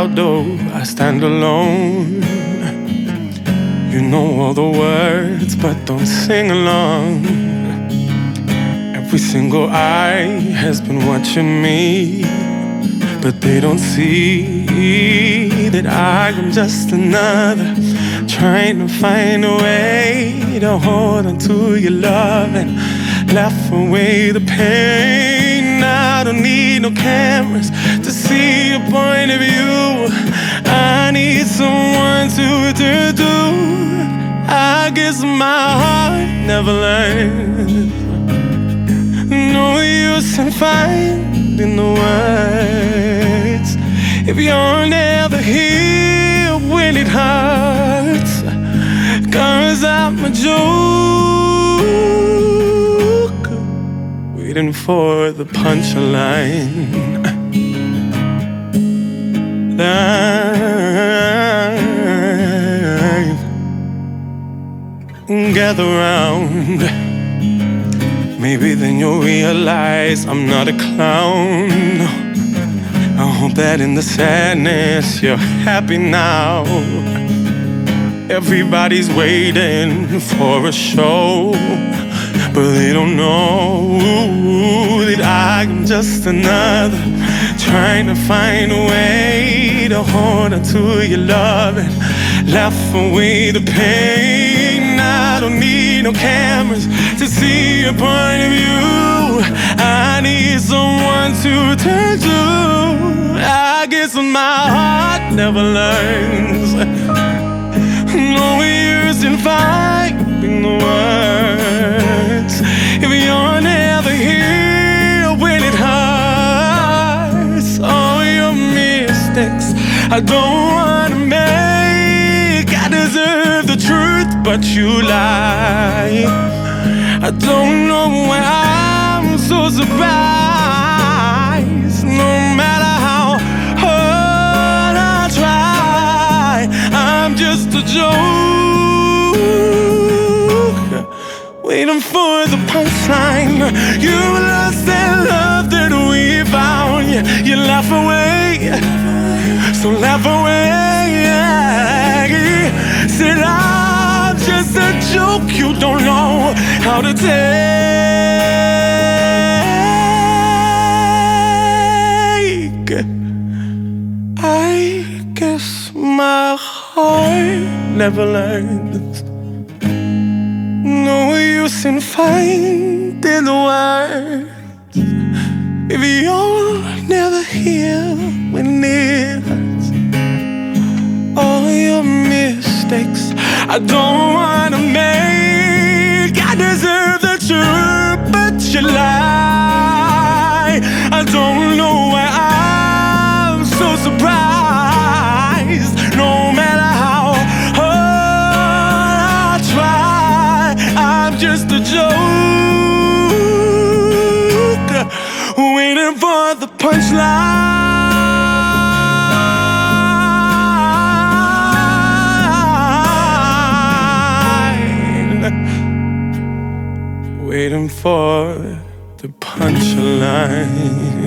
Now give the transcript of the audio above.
although I stand alone. You know all the words, but don't sing along. Every single eye has been watching me, but they don't see that I am just another, trying to find a way to hold on to your love and laugh away the pain. I don't need no cameras to see your point of view. I need someone to do. I guess my heart never learns. No use in finding the words if you're never here when it hurts. 'Cause I'm a joke, waiting for the punchline. Gather round, maybe then you'll realize I'm not a clown. I hope that in the sadness you're happy now. Everybody's waiting for a show, but they don't know that I am just another, trying to find a way to hold on to your love and laugh away the pain. I don't need no cameras to see your point of view. I need someone to turn to. I guess my heart never learns. No use in finding the words if you're never here when it hurts. All your mistakes I don't wanna make. I deserve the truth, but you lie. I don't know why I'm so surprised. No matter how hard I try, I'm just a joke, waiting for the punchline. You lost that love that we found. You laugh away, so laugh away. Said I'm just a joke you don't know how to take. I guess my heart never learns. No use in finding the words if you're never here when it hurts. All your mistakes I don't wanna make. I deserve the truth, but you lie. I don't know why I'm so surprised. No matter how hard I try, I'm just a joke, waiting for the punchline. Waiting for the punchline.